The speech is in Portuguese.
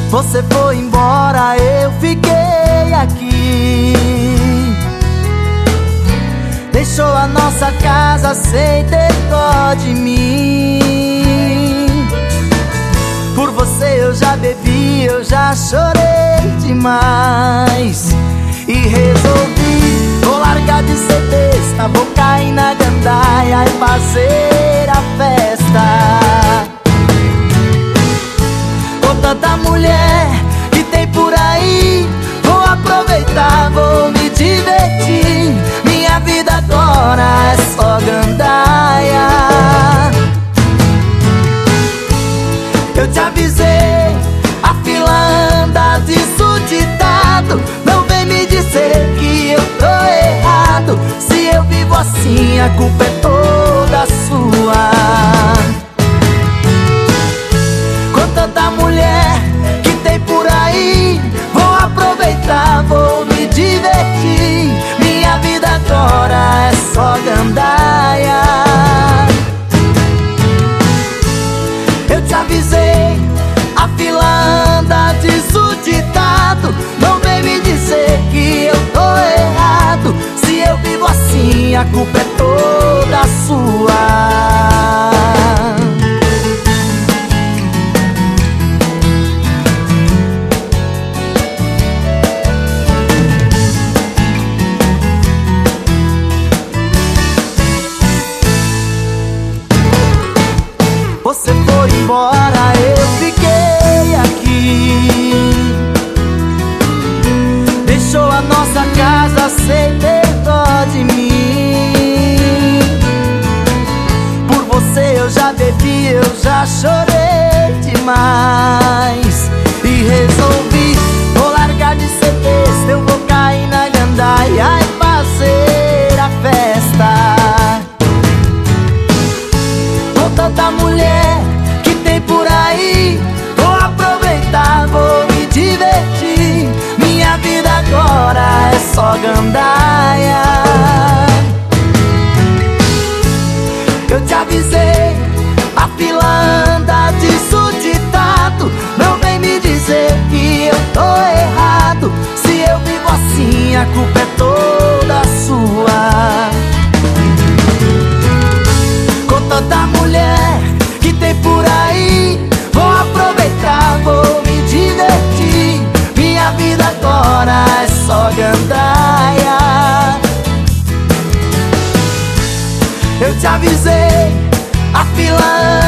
Você foi embora, eu fiquei aqui. Deixou a nossa casa sem ter dó de mim. Por você eu já bebi, eu já chorei demais. E resolvi, vou largar de ser besta, vou cair na gandaia e fazer a festa. Com tanta mulher que tem por aí, vou aproveitar, vou me divertir. Minha vida agora é só gandaia. Eu te avisei, a fila anda desuditado. Não vem me dizer que eu tô errado. Se eu vivo assim, a culpa é toda sua. Com tanta mulher que tem por aí, vou aproveitar, vou me divertir. Minha vida agora é só gandaia. Eu te avisei, a fila anda desuditado. Não vem me dizer que eu tô errado. Se eu vivo assim, a culpa é toda sua. Você foi embora, eu fiquei aqui. Deixou a nossa casa sem ter dó de mim. Por você eu já bebi, eu já chorei demais. E resolvi, vou largar de ser besta, eu vou cair na gandaia e fazer a festa. Com tanta mulher que tem por aí, vou aproveitar, vou me divertir. Minha vida agora é só gandaia. Eu te avisei, a fila anda desuditado. Não vem me dizer que eu tô errado. Se eu vivo assim, a culpa é toda sua. Com tanta mulher que tem por aí, vou aproveitar, vou me divertir. Minha vida agora é só gandaia. Eu te avisei, a fila